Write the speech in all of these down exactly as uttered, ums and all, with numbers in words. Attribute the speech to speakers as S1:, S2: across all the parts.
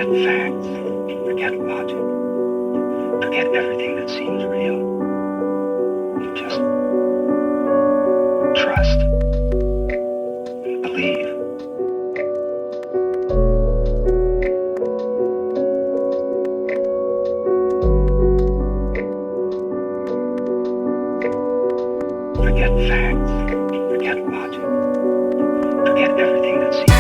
S1: Forget facts. Forget logic. Forget everything that seems real. You just trust. Believe. Forget facts. Forget logic. Forget everything that seems real.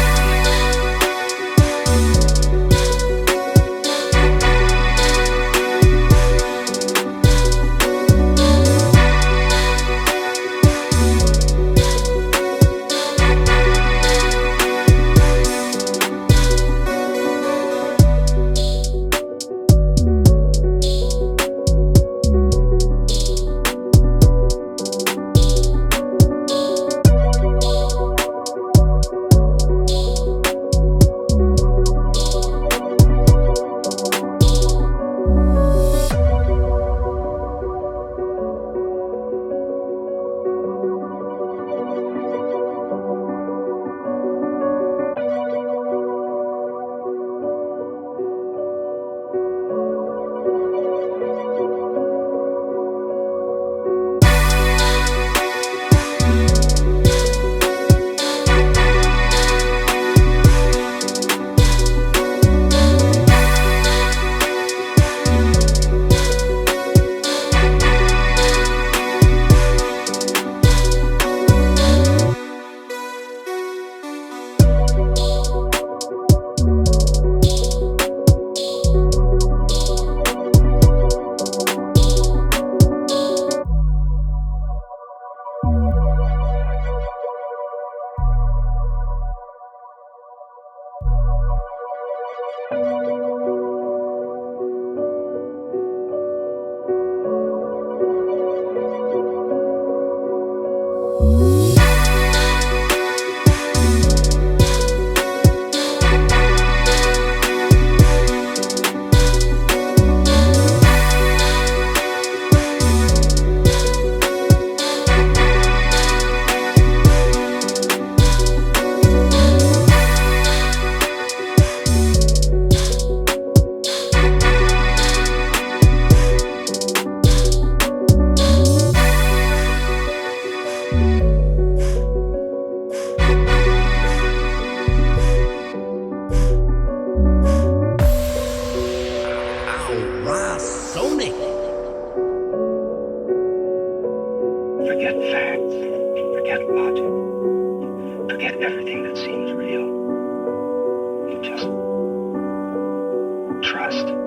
S1: Forget facts. Forget logic. Forget everything that seems real. You just trust.